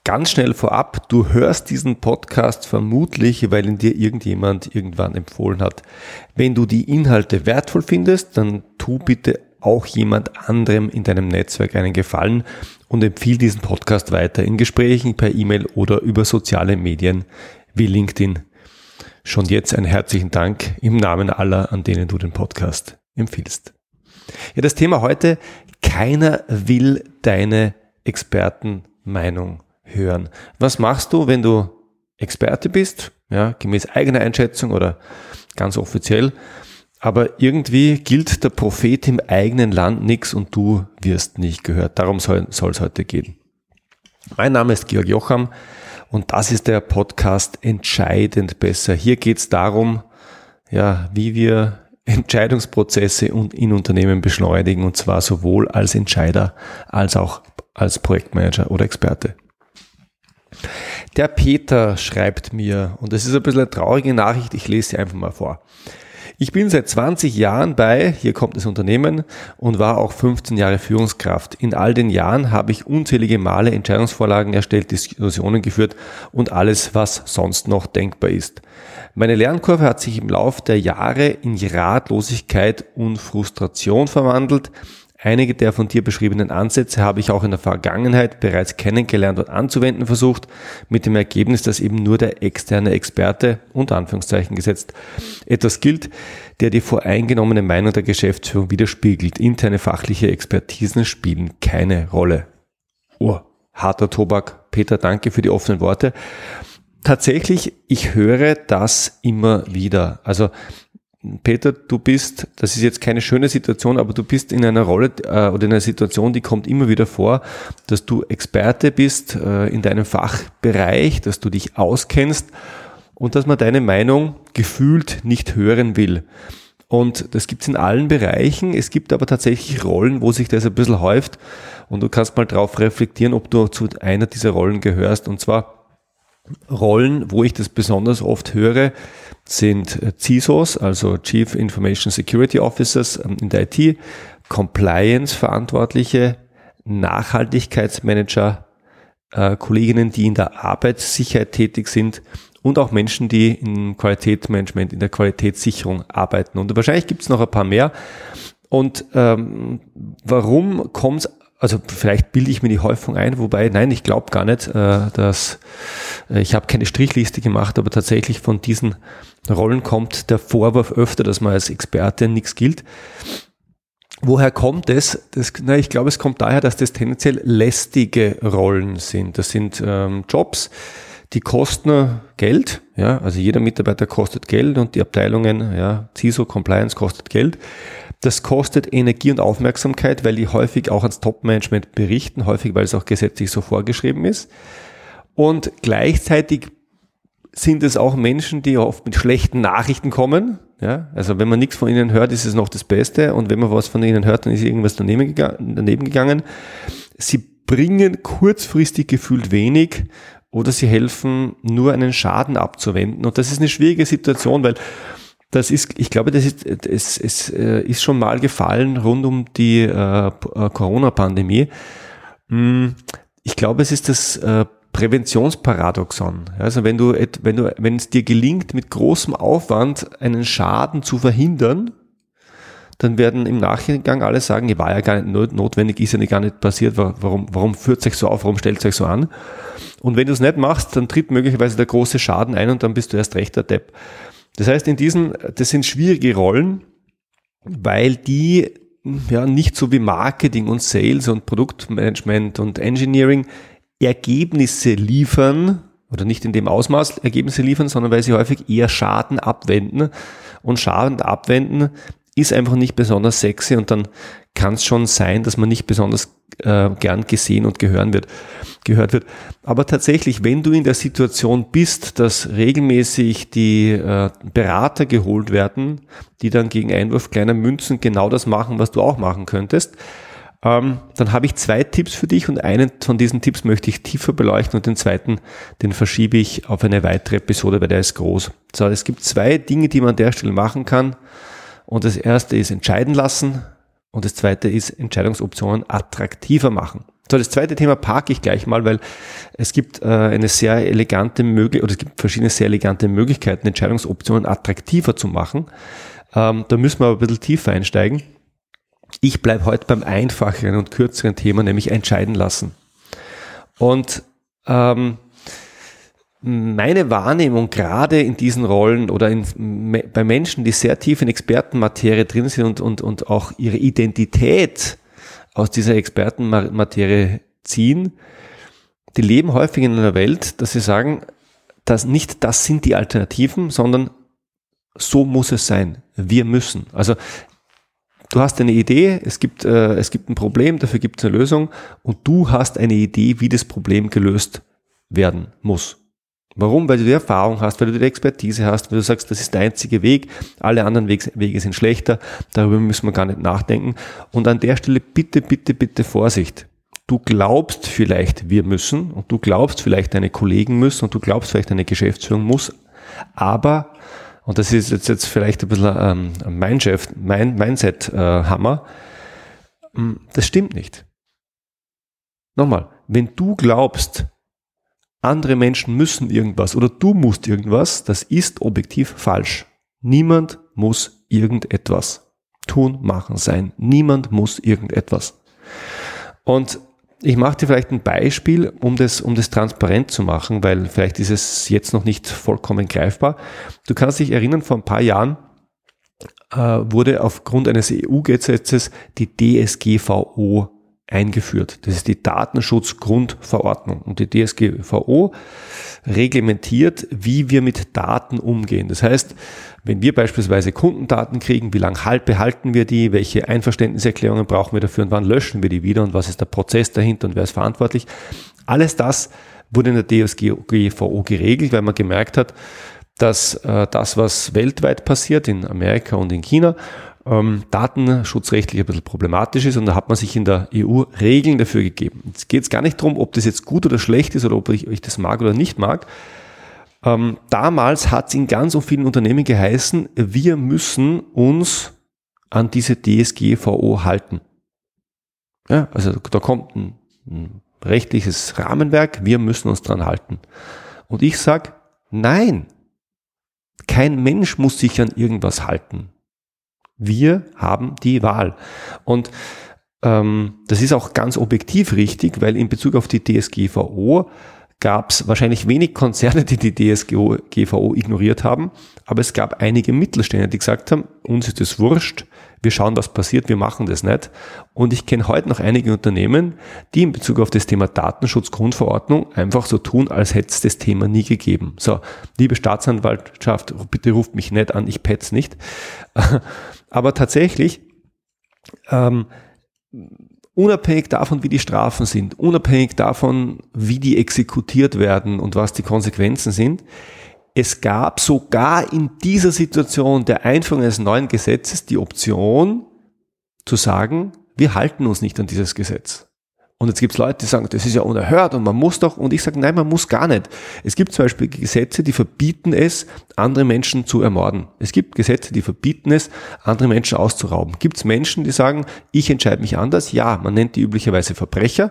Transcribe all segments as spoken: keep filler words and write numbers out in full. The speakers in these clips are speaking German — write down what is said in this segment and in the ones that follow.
Ganz schnell vorab, du hörst diesen Podcast vermutlich, weil ihn dir irgendjemand irgendwann empfohlen hat. Wenn du die Inhalte wertvoll findest, dann tu bitte auch jemand anderem in deinem Netzwerk einen Gefallen und empfiehl diesen Podcast weiter in Gesprächen, per E-Mail oder über soziale Medien wie LinkedIn. Schon jetzt einen herzlichen Dank im Namen aller, an denen du den Podcast empfiehlst. Ja, das Thema heute: Keiner will deine Expertenmeinung hören. Was machst du, wenn du Experte bist, ja, gemäß eigener Einschätzung oder ganz offiziell, aber irgendwie gilt der Prophet im eigenen Land nichts und du wirst nicht gehört. Darum soll es heute gehen. Mein Name ist Georg Jocham und das ist der Podcast Entscheidend Besser. Hier geht es darum, ja, wie wir Entscheidungsprozesse in Unternehmen beschleunigen, und zwar sowohl als Entscheider als auch als Projektmanager oder Experte. Der Peter schreibt mir, und das ist ein bisschen eine traurige Nachricht, ich lese sie einfach mal vor. Ich bin seit zwanzig Jahren bei, hier kommt das Unternehmen, und war auch fünfzehn Jahre Führungskraft. In all den Jahren habe ich unzählige Male Entscheidungsvorlagen erstellt, Diskussionen geführt und alles, was sonst noch denkbar ist. Meine Lernkurve hat sich im Laufe der Jahre in Ratlosigkeit und Frustration verwandelt. Einige der von dir beschriebenen Ansätze habe ich auch in der Vergangenheit bereits kennengelernt und anzuwenden versucht, mit dem Ergebnis, dass eben nur der externe Experte, unter Anführungszeichen gesetzt, etwas gilt, der die voreingenommene Meinung der Geschäftsführung widerspiegelt. Interne fachliche Expertisen spielen keine Rolle. Oh, harter Tobak. Peter, danke für die offenen Worte. Tatsächlich, ich höre das immer wieder. Also Peter, du bist, das ist jetzt keine schöne Situation, aber du bist in einer Rolle äh, oder in einer Situation, die kommt immer wieder vor, dass du Experte bist äh, in deinem Fachbereich, dass du dich auskennst und dass man deine Meinung gefühlt nicht hören will. Und das gibt es in allen Bereichen. Es gibt aber tatsächlich Rollen, wo sich das ein bisschen häuft, und du kannst mal drauf reflektieren, ob du zu einer dieser Rollen gehörst. Und zwar Rollen, wo ich das besonders oft höre, sind C I S Os, also Chief Information Security Officers in der I T, Compliance-Verantwortliche, Nachhaltigkeitsmanager, äh, Kolleginnen, die in der Arbeitssicherheit tätig sind, und auch Menschen, die im Qualitätsmanagement, in der Qualitätssicherung arbeiten. Und wahrscheinlich gibt es noch ein paar mehr. Und ähm, warum kommt es? Also vielleicht bilde ich mir die Häufung ein, wobei, nein, ich glaube gar nicht, äh, dass äh, ich habe keine Strichliste gemacht, aber tatsächlich von diesen Rollen kommt der Vorwurf öfter, dass man als Experte nichts gilt. Woher kommt es? Das, na, ich glaube, es kommt daher, dass das tendenziell lästige Rollen sind. Das sind ähm, Jobs, die kosten Geld, ja, also jeder Mitarbeiter kostet Geld und die Abteilungen, ja, C I S O, Compliance kostet Geld. Das kostet Energie und Aufmerksamkeit, weil die häufig auch ans Top-Management berichten, häufig, weil es auch gesetzlich so vorgeschrieben ist. Und gleichzeitig sind es auch Menschen, die oft mit schlechten Nachrichten kommen. Ja, also wenn man nichts von ihnen hört, ist es noch das Beste. Und wenn man was von ihnen hört, dann ist irgendwas daneben gegangen. Sie bringen kurzfristig gefühlt wenig, oder sie helfen nur, einen Schaden abzuwenden. Und das ist eine schwierige Situation, weil das ist, ich glaube, das ist, es, es ist schon mal gefallen rund um die äh, Corona-Pandemie. Ich glaube, es ist das äh, Präventionsparadoxon. Also wenn du, wenn du, wenn es dir gelingt, mit großem Aufwand einen Schaden zu verhindern, dann werden im Nachgang alle sagen, ja, war ja gar nicht notwendig, ist ja gar nicht passiert, warum, warum führt es euch so auf, warum stellt es euch so an? Und wenn du es nicht machst, dann tritt möglicherweise der große Schaden ein und dann bist du erst recht der Depp. Das heißt, in diesen, das sind schwierige Rollen, weil die ja nicht so wie Marketing und Sales und Produktmanagement und Engineering Ergebnisse liefern, oder nicht in dem Ausmaß Ergebnisse liefern, sondern weil sie häufig eher Schaden abwenden. Und Schaden abwenden ist einfach nicht besonders sexy, und dann kann es schon sein, dass man nicht besonders äh, gern gesehen und gehören wird, gehört wird. Aber tatsächlich, wenn du in der Situation bist, dass regelmäßig die äh, Berater geholt werden, die dann gegen Einwurf kleiner Münzen genau das machen, was du auch machen könntest, ähm, dann habe ich zwei Tipps für dich, und einen von diesen Tipps möchte ich tiefer beleuchten und den zweiten, den verschiebe ich auf eine weitere Episode, weil der ist groß. So, es gibt zwei Dinge, die man an der Stelle machen kann, und das erste ist entscheiden lassen. Und das zweite ist Entscheidungsoptionen attraktiver machen. So, das zweite Thema parke ich gleich mal, weil es gibt äh, eine sehr elegante Möglichkeit, oder es gibt verschiedene sehr elegante Möglichkeiten, Entscheidungsoptionen attraktiver zu machen. Ähm, da müssen wir aber ein bisschen tiefer einsteigen. Ich bleibe heute beim einfacheren und kürzeren Thema, nämlich entscheiden lassen. Und ähm, meine Wahrnehmung gerade in diesen Rollen oder in, bei Menschen, die sehr tief in Expertenmaterie drin sind und, und, und auch ihre Identität aus dieser Expertenmaterie ziehen, die leben häufig in einer Welt, dass sie sagen, dass nicht das sind die Alternativen, sondern so muss es sein. Wir müssen. Also du hast eine Idee, es gibt, äh, es gibt ein Problem, dafür gibt es eine Lösung und du hast eine Idee, wie das Problem gelöst werden muss. Warum? Weil du die Erfahrung hast, weil du die Expertise hast, weil du sagst, das ist der einzige Weg, alle anderen Wege sind schlechter, darüber müssen wir gar nicht nachdenken. Und an der Stelle bitte, bitte, bitte Vorsicht. Du glaubst vielleicht, wir müssen und du glaubst vielleicht, deine Kollegen müssen und du glaubst vielleicht, deine Geschäftsführung muss, aber, und das ist jetzt, jetzt vielleicht ein bisschen ähm, mein Chef, mein Mindset-Hammer, äh, das stimmt nicht. Nochmal, wenn du glaubst, andere Menschen müssen irgendwas oder du musst irgendwas, das ist objektiv falsch. Niemand muss irgendetwas tun, machen, sein. Niemand muss irgendetwas. Und ich mache dir vielleicht ein Beispiel, um das, um das transparent zu machen, weil vielleicht ist es jetzt noch nicht vollkommen greifbar. Du kannst dich erinnern, vor ein paar Jahren äh, wurde aufgrund eines E U-Gesetzes die D S G V O eingeführt. Das ist die Datenschutzgrundverordnung. Und die D S G V O reglementiert, wie wir mit Daten umgehen. Das heißt, wenn wir beispielsweise Kundendaten kriegen, wie lange halt behalten wir die, welche Einverständniserklärungen brauchen wir dafür und wann löschen wir die wieder und was ist der Prozess dahinter und wer ist verantwortlich. Alles das wurde in der D S G V O geregelt, weil man gemerkt hat, dass äh, das, was weltweit passiert, in Amerika und in China, ähm, datenschutzrechtlich ein bisschen problematisch ist und da hat man sich in der E U Regeln dafür gegeben. Jetzt geht es gar nicht darum, ob das jetzt gut oder schlecht ist oder ob ich, ich das mag oder nicht mag. Ähm, damals hat es in ganz so vielen Unternehmen geheißen, wir müssen uns an diese D S G V O halten. Ja, also da kommt ein, ein rechtliches Rahmenwerk, wir müssen uns dran halten. Und ich sage, nein, kein Mensch muss sich an irgendwas halten. Wir haben die Wahl. Und ähm, das ist auch ganz objektiv richtig, weil in Bezug auf die D S G V O gab es wahrscheinlich wenig Konzerne, die die D S G V O ignoriert haben, aber es gab einige Mittelständler, die gesagt haben, uns ist das wurscht, wir schauen, was passiert, wir machen das nicht. Und ich kenne heute noch einige Unternehmen, die in Bezug auf das Thema Datenschutzgrundverordnung einfach so tun, als hätte es das Thema nie gegeben. So, liebe Staatsanwaltschaft, bitte ruft mich nicht an, ich pet's nicht. Aber tatsächlich, ähm, unabhängig davon, wie die Strafen sind, unabhängig davon, wie die exekutiert werden und was die Konsequenzen sind, es gab sogar in dieser Situation der Einführung eines neuen Gesetzes die Option zu sagen, wir halten uns nicht an dieses Gesetz. Und jetzt gibt es Leute, die sagen, das ist ja unerhört und man muss doch, und ich sage, nein, man muss gar nicht. Es gibt zum Beispiel Gesetze, die verbieten es, andere Menschen zu ermorden. Es gibt Gesetze, die verbieten es, andere Menschen auszurauben. Gibt es Menschen, die sagen, ich entscheide mich anders? Ja, man nennt die üblicherweise Verbrecher.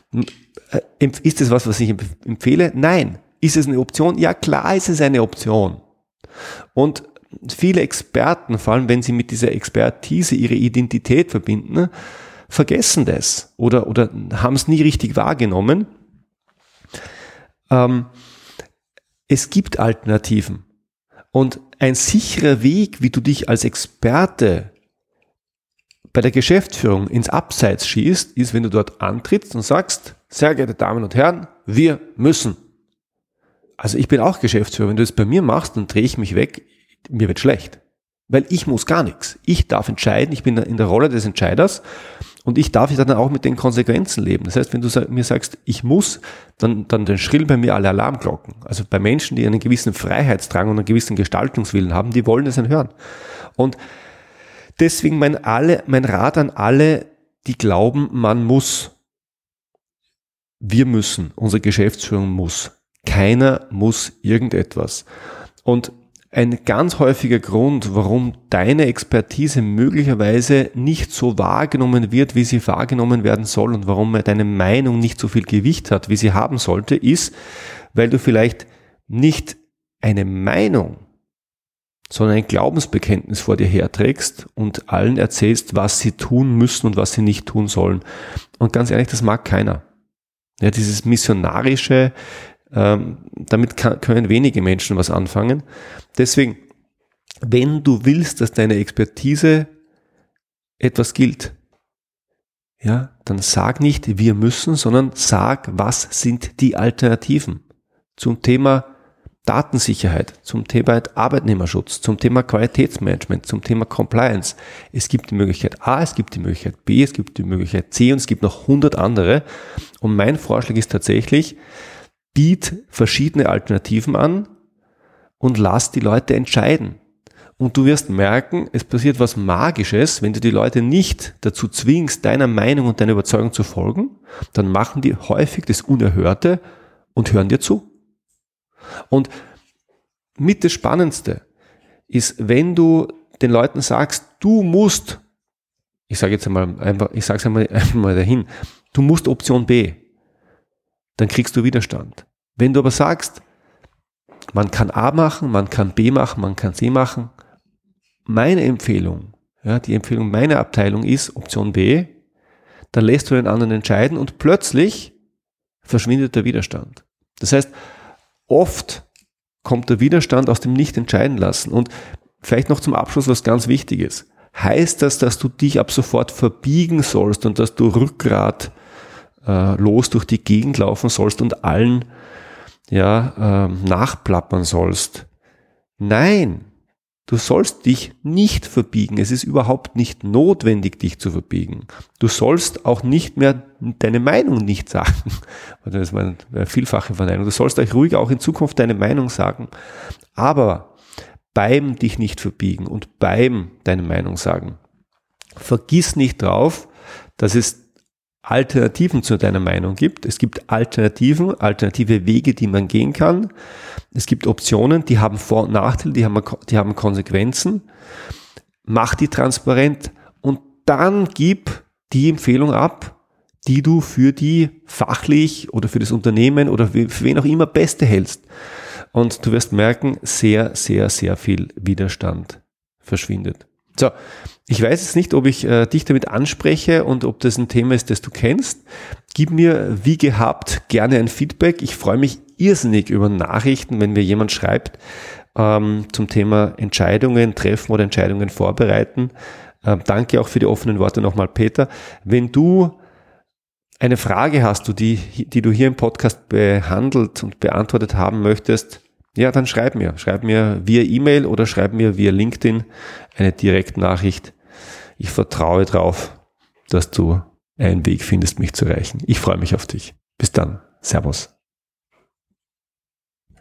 Ist das was, was ich empfehle? Nein. Ist es eine Option? Ja, klar ist es eine Option. Und viele Experten, vor allem wenn sie mit dieser Expertise ihre Identität verbinden, vergessen das oder, oder haben es nie richtig wahrgenommen. Ähm, es gibt Alternativen. Und ein sicherer Weg, wie du dich als Experte bei der Geschäftsführung ins Abseits schießt, ist, wenn du dort antrittst und sagst, sehr geehrte Damen und Herren, wir müssen. Also ich bin auch Geschäftsführer. Wenn du das bei mir machst, dann drehe ich mich weg, mir wird schlecht. Weil ich muss gar nichts. Ich darf entscheiden, ich bin in der Rolle des Entscheiders und ich darf dann auch mit den Konsequenzen leben. Das heißt, wenn du mir sagst, ich muss, dann, dann, dann schrillen bei mir alle Alarmglocken. Also bei Menschen, die einen gewissen Freiheitsdrang und einen gewissen Gestaltungswillen haben, die wollen das dann hören. Und deswegen mein, alle, mein Rat an alle, die glauben, man muss. Wir müssen, unsere Geschäftsführung muss. Keiner muss irgendetwas. Und ein ganz häufiger Grund, warum deine Expertise möglicherweise nicht so wahrgenommen wird, wie sie wahrgenommen werden soll und warum deine Meinung nicht so viel Gewicht hat, wie sie haben sollte, ist, weil du vielleicht nicht eine Meinung, sondern ein Glaubensbekenntnis vor dir herträgst und allen erzählst, was sie tun müssen und was sie nicht tun sollen. Und ganz ehrlich, das mag keiner. Ja, dieses missionarische, ähm, damit kann, können wenige Menschen was anfangen. Deswegen, wenn du willst, dass deine Expertise etwas gilt, ja, dann sag nicht, wir müssen, sondern sag, was sind die Alternativen zum Thema Datensicherheit, zum Thema Arbeitnehmerschutz, zum Thema Qualitätsmanagement, zum Thema Compliance. Es gibt die Möglichkeit A, es gibt die Möglichkeit B, es gibt die Möglichkeit C und es gibt noch hundert andere. Und mein Vorschlag ist tatsächlich, biet verschiedene Alternativen an und lass die Leute entscheiden. Und du wirst merken, es passiert was Magisches, wenn du die Leute nicht dazu zwingst, deiner Meinung und deiner Überzeugung zu folgen, dann machen die häufig das Unerhörte und hören dir zu. Und mit das Spannendste ist, wenn du den Leuten sagst, du musst, ich sage jetzt einmal einfach, ich sage es einmal, einfach mal dahin, du musst Option B, dann kriegst du Widerstand. Wenn du aber sagst, man kann A machen, man kann B machen, man kann C machen, meine Empfehlung, ja, die Empfehlung meiner Abteilung ist Option B, dann lässt du den anderen entscheiden und plötzlich verschwindet der Widerstand. Das heißt, oft kommt der Widerstand aus dem Nicht-Entscheiden lassen. Und vielleicht noch zum Abschluss was ganz Wichtiges. Heißt das, dass du dich ab sofort verbiegen sollst und dass du Rückgrat äh, los durch die Gegend laufen sollst und allen ja, äh, nachplappern sollst? Nein, du sollst dich nicht verbiegen. Es ist überhaupt nicht notwendig, dich zu verbiegen. Du sollst auch nicht mehr deine Meinung nicht sagen. Das ist meine vielfache Verneinung. Du sollst euch ruhig auch in Zukunft deine Meinung sagen. Aber beim dich nicht verbiegen und beim deine Meinung sagen, vergiss nicht drauf, dass es Alternativen zu deiner Meinung gibt. Es gibt Alternativen, alternative Wege, die man gehen kann. Es gibt Optionen, die haben Vor- und Nachteile, die haben, die haben Konsequenzen. Mach die transparent und dann gib die Empfehlung ab, die du für die fachlich oder für das Unternehmen oder für wen auch immer Beste hältst. Und du wirst merken, sehr, sehr, sehr viel Widerstand verschwindet. So, ich weiß jetzt nicht, ob ich äh, dich damit anspreche und ob das ein Thema ist, das du kennst. Gib mir, wie gehabt, gerne ein Feedback. Ich freue mich irrsinnig über Nachrichten, wenn mir jemand schreibt ähm, zum Thema Entscheidungen treffen oder Entscheidungen vorbereiten. Ähm, danke auch für die offenen Worte nochmal, Peter. Wenn du eine Frage hast, die, die du hier im Podcast behandelt und beantwortet haben möchtest, ja, dann schreib mir. Schreib mir via E-Mail oder schreib mir via LinkedIn eine Direktnachricht. Ich vertraue darauf, dass du einen Weg findest, mich zu erreichen. Ich freue mich auf dich. Bis dann. Servus.